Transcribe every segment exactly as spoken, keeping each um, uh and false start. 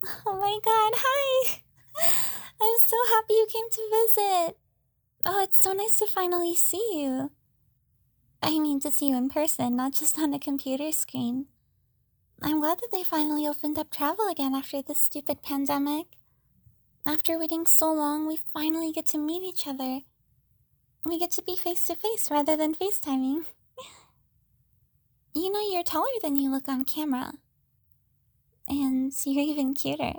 Oh my god, hi! I'm so happy you came to visit. Oh, it's so nice to finally see you. I mean, to see you in person, not just on a computer screen. I'm glad that they finally opened up travel again after this stupid pandemic. After waiting so long, we finally get to meet each other. We get to be face to face rather than FaceTiming. You know, you're taller than you look on camera. And you're even cuter.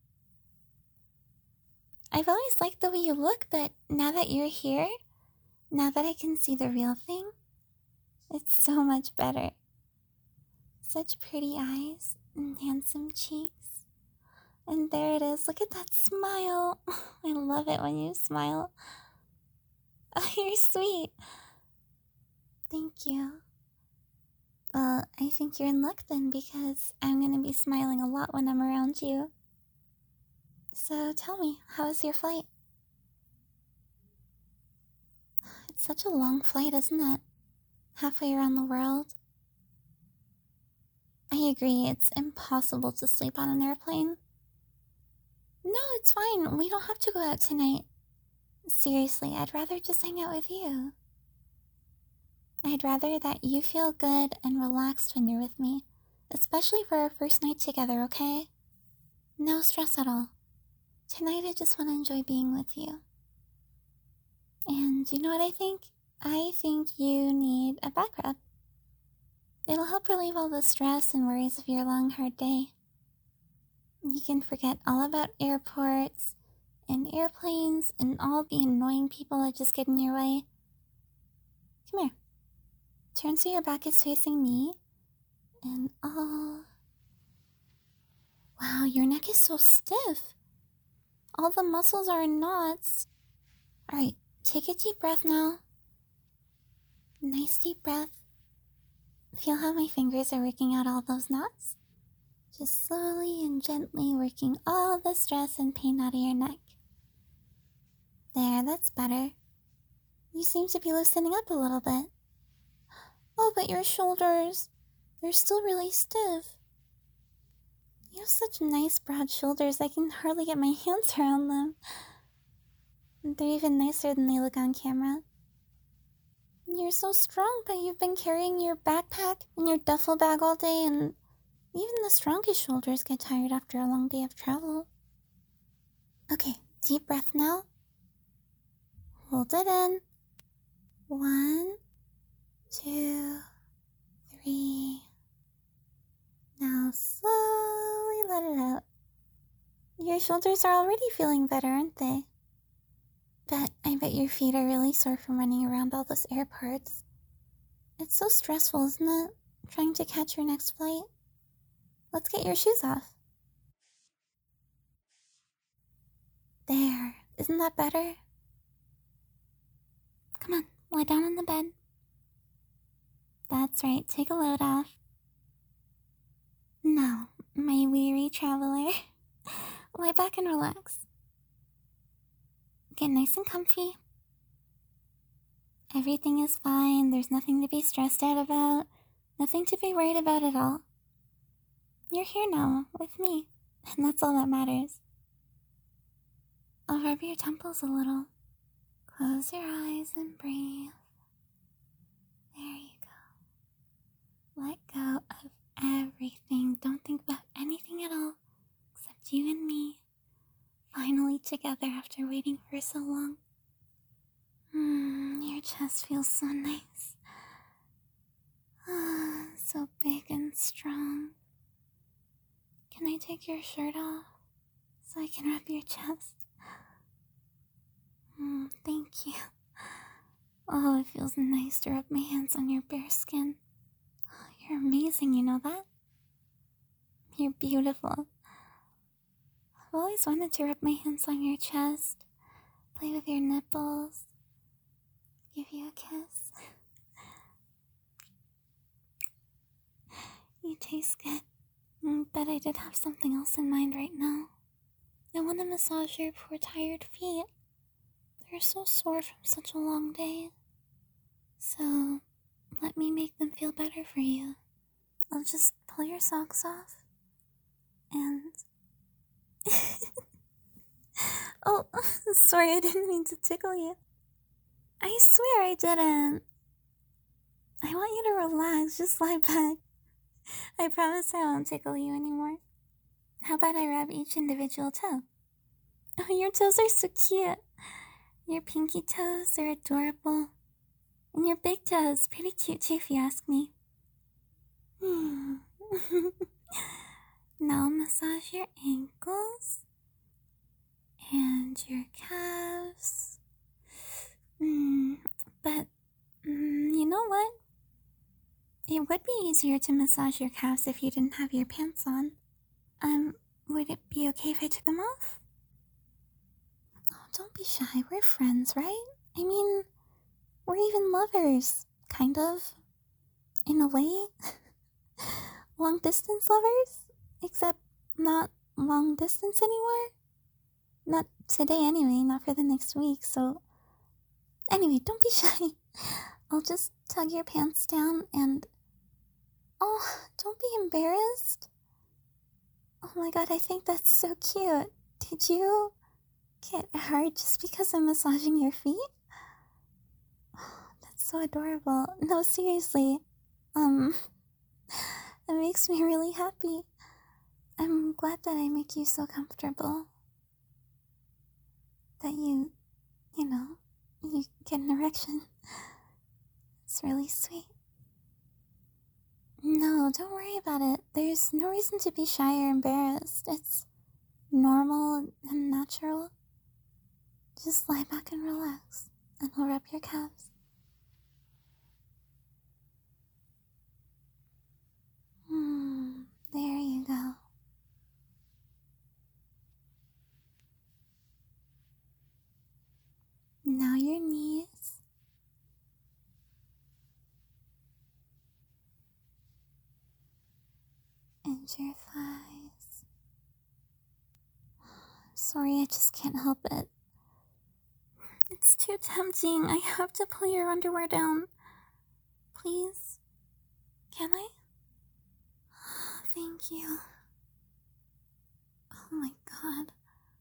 I've always liked the way you look, but now that you're here, now that I can see the real thing, it's so much better. Such pretty eyes and handsome cheeks. And there it is. Look at that smile. I love it when you smile. Oh, you're sweet. Thank you. Well, I think you're in luck then, because I'm going to be smiling a lot when I'm around you. So tell me, how was your flight? It's such a long flight, isn't it? Halfway around the world. I agree, it's impossible to sleep on an airplane. No, it's fine. We don't have to go out tonight. Seriously, I'd rather just hang out with you. I'd rather that you feel good and relaxed when you're with me, especially for our first night together, okay? No stress at all. Tonight I just want to enjoy being with you. And you know what I think? I think you need a back rub. It'll help relieve all the stress and worries of your long, hard day. You can forget all about airports and airplanes and all the annoying people that just get in your way. Come here. Turn so your back is facing me. And oh... Wow, your neck is so stiff. All the muscles are in knots. Alright, take a deep breath now. Nice deep breath. Feel how my fingers are working out all those knots? Just slowly and gently working all the stress and pain out of your neck. There, that's better. You seem to be loosening up a little bit. Oh, but your shoulders, they're still really stiff. You have such nice broad shoulders, I can hardly get my hands around them. They're even nicer than they look on camera. You're so strong, but you've been carrying your backpack and your duffel bag all day, and even the strongest shoulders get tired after a long day of travel. Okay, deep breath now. Hold it in. One, two, three. Now slowly let it out. Your shoulders are already feeling better, aren't they? But I bet your feet are really sore from running around all those airports. It's so stressful, isn't it? Trying to catch your next flight. Let's get your shoes off. There. Isn't that better? Come on, lie down on the bed. That's right, take a load off. Now, my weary traveler, lie back and relax. Get nice and comfy. Everything is fine, there's nothing to be stressed out about, nothing to be worried about at all. You're here now, with me, and that's all that matters. I'll rub your temples a little. Close your eyes and breathe. There you go. Let go of everything. Don't think about anything at all, except you and me, finally together after waiting for so long. Mm, your chest feels so nice. Ah, so big and strong. Can I take your shirt off so I can rub your chest? Mm, thank you. Oh, it feels nice to rub my hands on your bare skin. Oh, you're amazing, you know that? You're beautiful. I've always wanted to rub my hands on your chest, play with your nipples, give you a kiss. You taste good. Mm, but I did have something else in mind right now. I want to massage your poor tired feet. They're so sore from such a long day. So, let me make them feel better for you. I'll just pull your socks off and Sorry, I didn't mean to tickle you. I swear I didn't. I want you to relax, just lie back. I promise I won't tickle you anymore. How about I rub each individual toe? Oh, your toes are so cute. Your pinky toes are adorable. And your big toes, pretty cute too if you ask me. Hmm. Now massage your ankles and your calves. Mm, but, mm, you know what? It would be easier to massage your calves if you didn't have your pants on. Um, would it be okay if I took them off? Oh, don't be shy. We're friends, right? I mean, we're even lovers. Kind of. In a way. Long distance lovers? Except not long distance anymore? Not today anyway, not for the next week, so... Anyway, don't be shy. I'll just tug your pants down and... Oh, don't be embarrassed. Oh my god, I think that's so cute. Did you get hurt just because I'm massaging your feet? That's so adorable. No, seriously. Um, that makes me really happy. I'm glad that I make you so comfortable. That you, you know, you get an erection. It's really sweet. No, don't worry about it. There's no reason to be shy or embarrassed. It's normal and natural. Just lie back and relax, and I'll rub your calves. Hmm, there you go. Now your knees. And your thighs. Sorry, I just can't help it. It's too tempting. I have to pull your underwear down. Please? Can I? Thank you. Oh my god.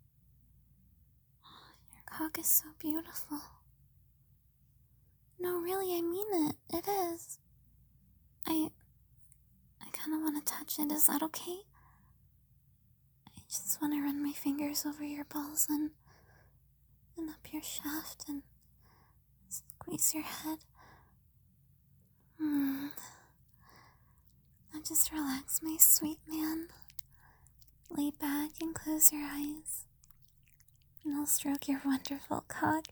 Your cock is so beautiful. No, really, I mean it. It is. I... I kind of want to touch it. Is that okay? I just want to run my fingers over your balls and... and up your shaft and... squeeze your head. Hmm. Now just relax, my sweet man. Lay back and close your eyes. And I'll stroke your wonderful cock.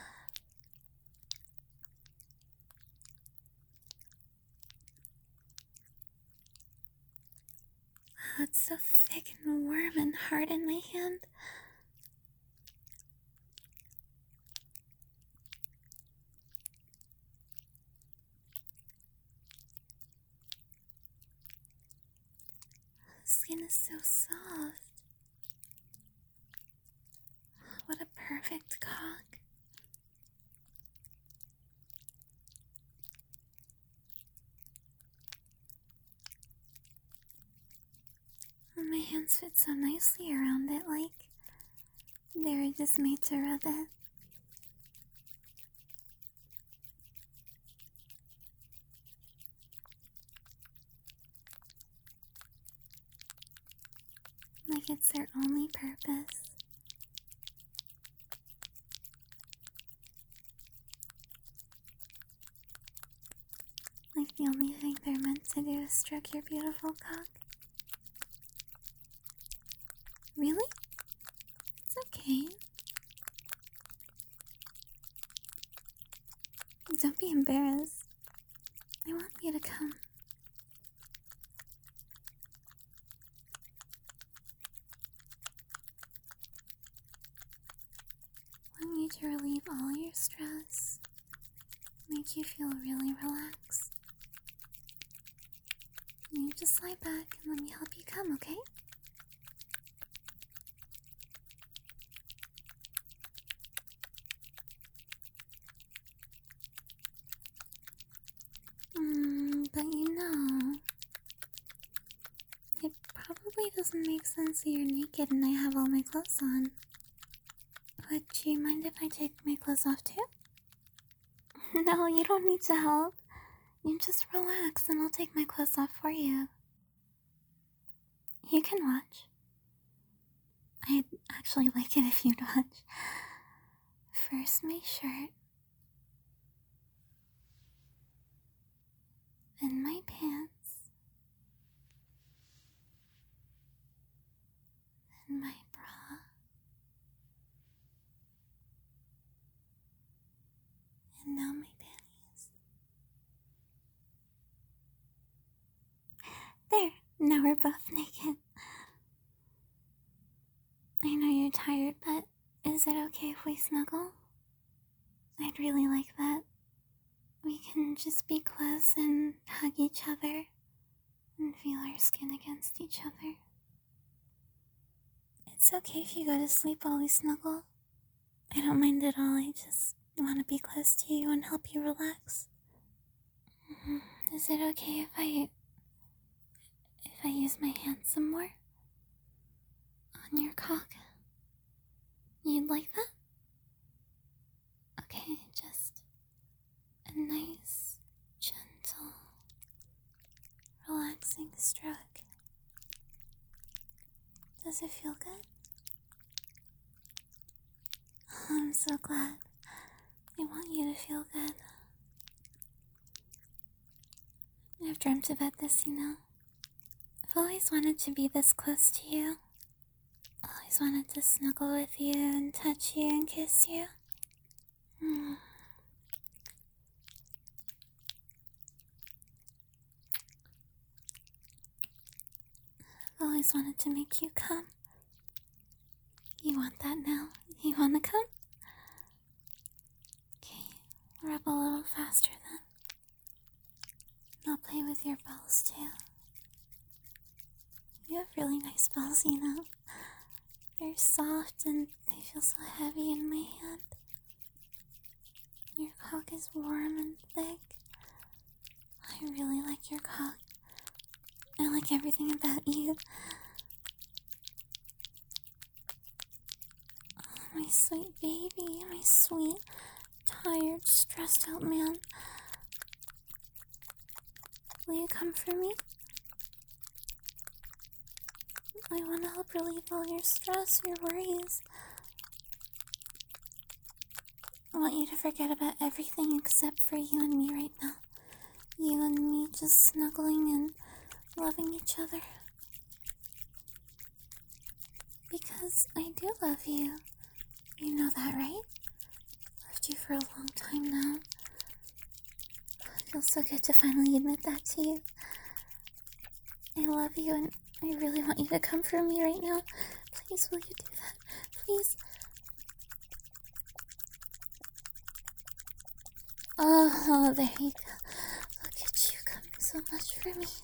Oh, it's so thick and warm and hard in my hand. The skin is so soft. What a perfect cock. And my hands fit so nicely around it, like they were just made to rub it. Like it's their only purpose. Like the only thing they're meant to do is stroke your beautiful cock. Really? It's okay. Don't be embarrassed. I want you to come. I want you to relieve all your stress. Make you feel really relaxed. You just lie back and let me help you come, okay? Mm, but you know, it probably doesn't make sense that you're naked and I have all my clothes on. Would you mind if I take my clothes off too? No, you don't need to help. You just relax and I'll take my clothes off for you. You can watch. I'd actually like it if you'd watch. First my shirt. Then my pants. Then my bra. And now my panties. There, now we're both naked. I know you're tired, but is it okay if we snuggle? I'd really like that. We can just be close and hug each other and feel our skin against each other. It's okay if you go to sleep while we snuggle. I don't mind at all. I just want to be close to you and help you relax. Is it okay if I... if I use my hands some more? On your cock? You'd like that? Okay, just a nice, gentle, relaxing stroke. Does it feel good? Oh, I'm so glad. I want you to feel good. I've dreamt about this, you know. I've always wanted to be this close to you. Always wanted to snuggle with you and touch you and kiss you. Mm. I've always wanted to make you come. You want that now? You want to come? Okay, rub a little faster then. I'll play with your balls too. You have really nice balls, you know. They're soft and they feel so heavy in my hand. Your cock is warm and thick. I really like your cock. I like everything about you. Oh, my sweet baby, my sweet, tired, stressed out man. Will you come for me? I want to help relieve all your stress, your worries. I want you to forget about everything except for you and me right now. You and me just snuggling and loving each other. Because I do love you. You know that, right? Loved you for a long time now. It feels so good to finally admit that to you. I love you and I really want you to come for me right now. Please, will you do that? Please. Oh, there you go. Look at you coming so much for me.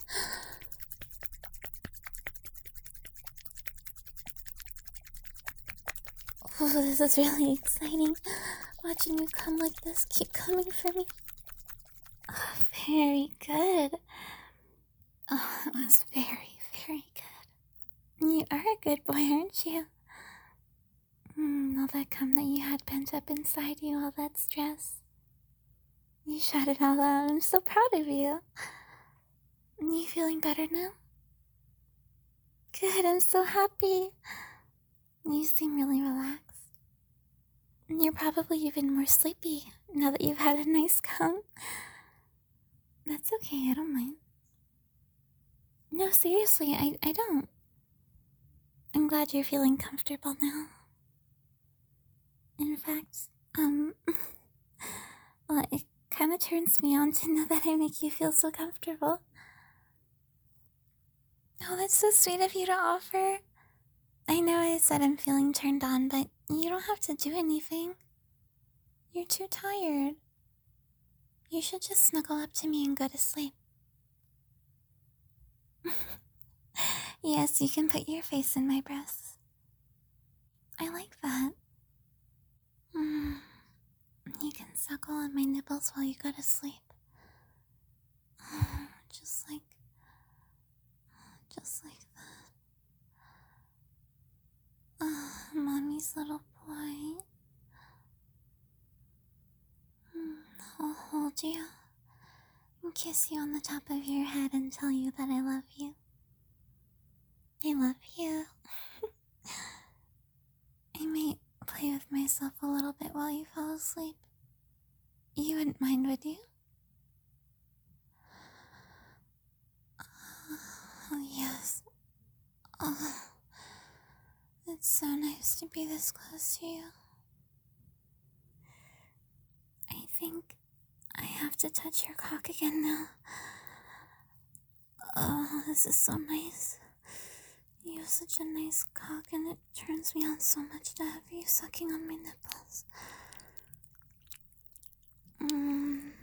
Oh, this is really exciting. Watching you come like this. Keep coming for me. Oh, very good. Oh, it was very, very good. You are a good boy, aren't you? Mm, all that cum that you had pent up inside you, all that stress. You shot it all out. I'm so proud of you. Are you feeling better now? Good, I'm so happy. You seem really relaxed. You're probably even more sleepy now that you've had a nice cum. That's okay, I don't mind. No, seriously, I, I don't. I'm glad you're feeling comfortable now. In fact, um, well, it kind of turns me on to know that I make you feel so comfortable. Oh, that's so sweet of you to offer. I know I said I'm feeling turned on, but you don't have to do anything. You're too tired. You should just snuggle up to me and go to sleep. Yes, you can put your face in my breast. I like that. Mm. You can suckle on my nipples while you go to sleep. Just like... Just like that. Oh, mommy's little boy. hold you and kiss you on the top of your head and tell you that I love you. I love you. I might play with myself a little bit while you fall asleep. You wouldn't mind, would you? Oh, yes. Oh, it's so nice to be this close to you. I think I have to touch your cock again now. Oh, this is so nice. You have such a nice cock, and it turns me on so much to have you sucking on my nipples. Mm. I'm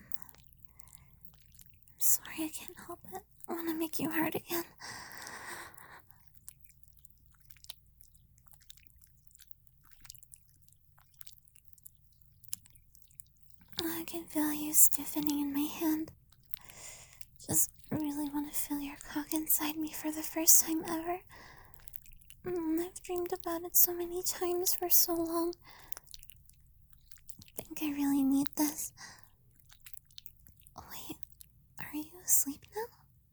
sorry, I can't help it. I want to make you hard again. I can feel you stiffening in my hand. Just really want to feel your cock inside me for the first time ever. Mm, I've dreamed about it so many times for so long. I think I really need this. Oh, wait, are you asleep now?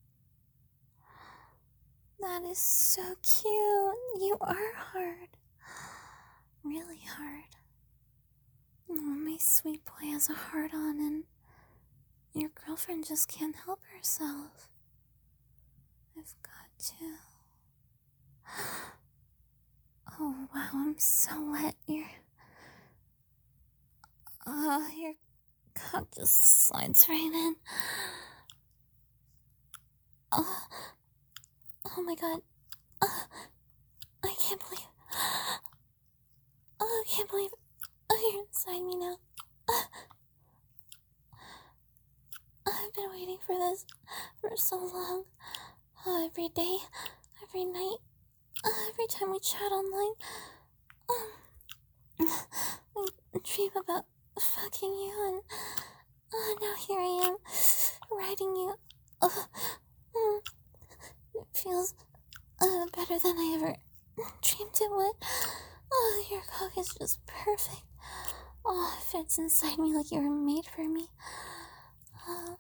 That is so cute. You are hard. Really hard. Oh, my sweet boy has a heart on, and your girlfriend just can't help herself. I've got to. Oh, wow, I'm so wet. Your... Uh, your cock just slides right in. Oh, oh my god. Uh, I can't believe... Oh, I can't believe... Oh, you're inside me now. Uh, I've been waiting for this for so long. Uh, every day, every night, uh, every time we chat online. Um, I dream about fucking you, and uh, now here I am, riding you. Uh, mm, it feels uh, better than I ever dreamed it would. Oh, your cock is just perfect. Oh, it fits inside me like you were made for me. Uh,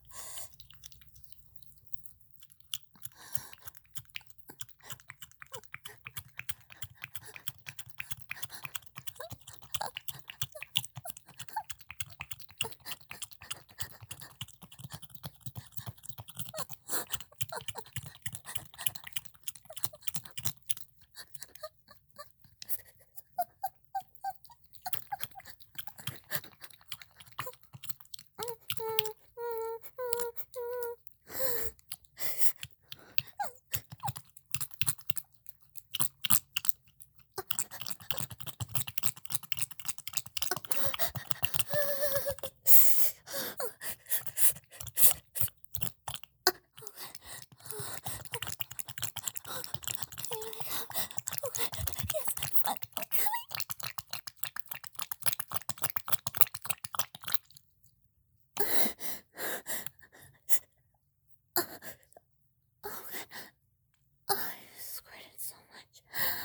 Oh, I squirted so much.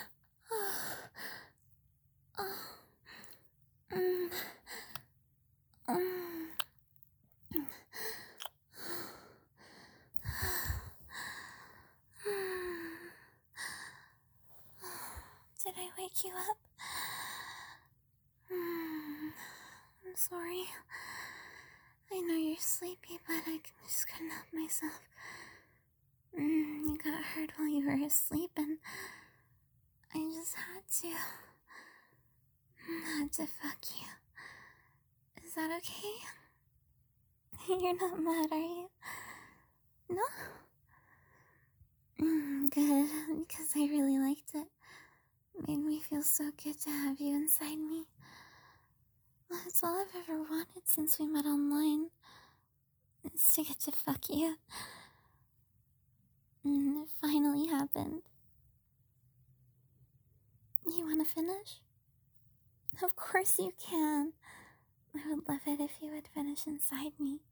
Oh, oh, mm, mm. Did I wake you up? Mm, I'm sorry. I know you're sleepy, but I just couldn't help myself. Mm, you got hurt while you were asleep, and I just had to. Had to fuck you. Is that okay? You're not mad, are you? No? Mm, good, because I really liked it. Made me feel so good to have you inside me. Well, it's all I've ever wanted since we met online. Is to get to fuck you. And it finally happened. You wanna finish? Of course you can. I would love it if you would finish inside me.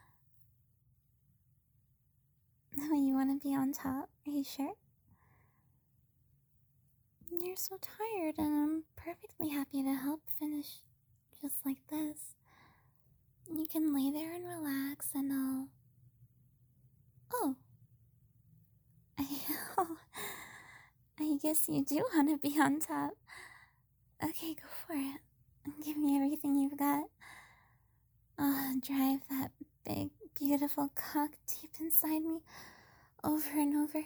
Oh, you wanna be on top? Are you sure? You're so tired, and I'm perfectly happy to help finish just like this. You can lay there and relax, and I'll. Oh. I, I guess you do want to be on top. Okay, go for it. Give me everything you've got. Uh, drive that big, beautiful cock deep inside me over and over.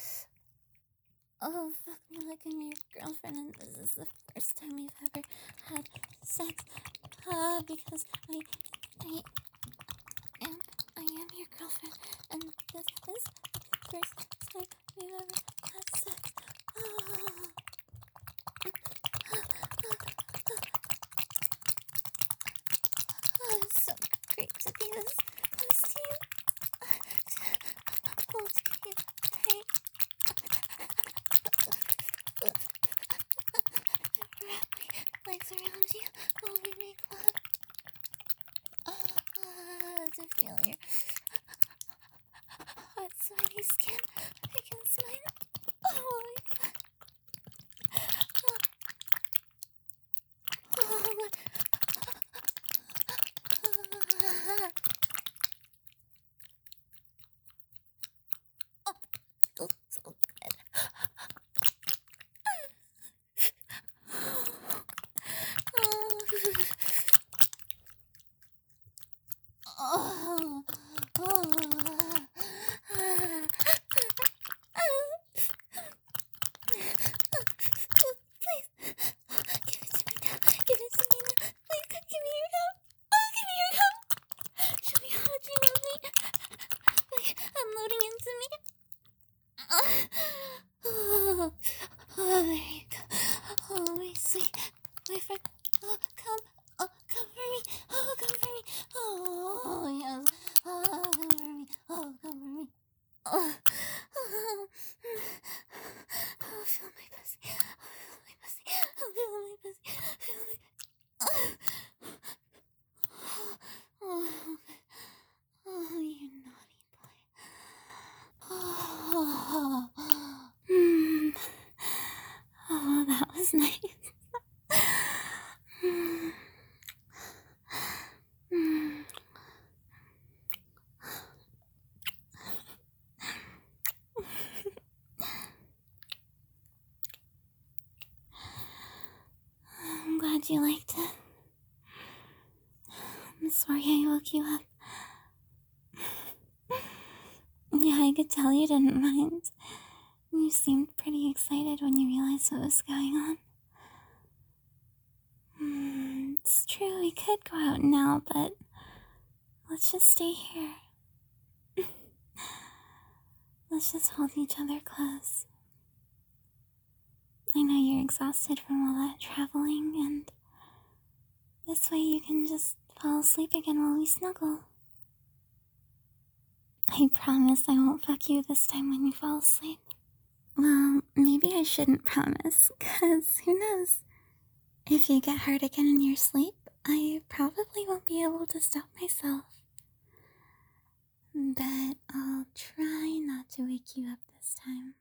Oh, fuck me like I'm your girlfriend and this is the first time we've ever had sex. Uh, because I, I am, I am your girlfriend and this is the first time we've ever had sex. Oh. Oh, it's so great to be this close to you. To hold you tight. Wrap my legs around you while we make love. Oh, to feel your hot, sweaty skin against mine. Oh, oh, oh, feels so good. Oh, oh, please, give it to me now. Give it to me now. Please, give me your help. Oh, give me your help. Show me how much you love me. Like, unloading into me. Oh, oh, there you go. Oh, my sweet boyfriend. Oh, come. Oh, come for me. Oh, come for me. Oh, yes. Oh, come for me. Oh, come for me. Oh, oh, oh, feel my pussy. Oh, feel my pussy. Oh, feel my pussy. Feel my... Oh, oh, oh, you naughty boy. Oh, mm. Oh, that was nice. Mm. Mm. I'm glad you liked it. I'm sorry I woke you up. Yeah, I could tell you didn't mind. You seemed pretty excited when you realized what was going on. Mm, it's true, we could go out now, but let's just stay here. Let's just hold each other close. I know you're exhausted from all that traveling, and this way you can just fall asleep again while we snuggle. I promise I won't fuck you this time when you fall asleep. Well, maybe I shouldn't promise, because who knows? If you get hurt again in your sleep, I probably won't be able to stop myself. But I'll try not to wake you up this time.